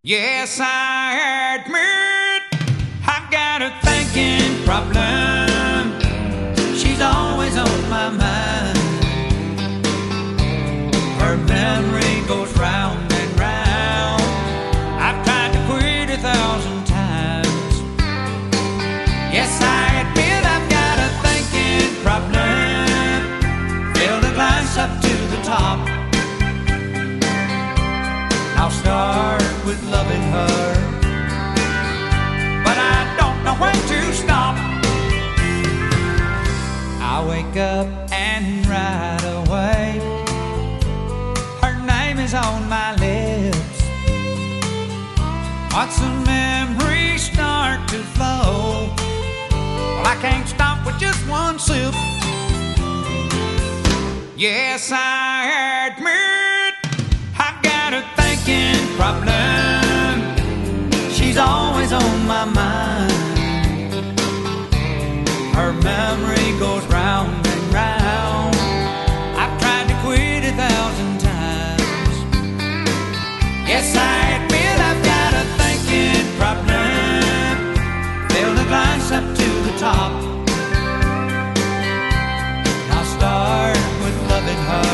Yes, I admit I've got a thinking problem. She's always on my mind. Her memory goes round and round. I've tried to quit 1,000 times. Yes, I admit I've got a thinking problem. Fill the glass up to the top. I'll start with loving her, but I don't know when to stop. I wake up and right away her name is on my lips. Once the memories start to flow, well, I can't stop with just one sip. Yes, I admit I've got a thinking problem. She's always on my mind. Her memory goes round and round. I've tried to quit 1,000 times. Yes, I admit I've got a thinking problem. Fill the glass up to the top. I'll start with loving her.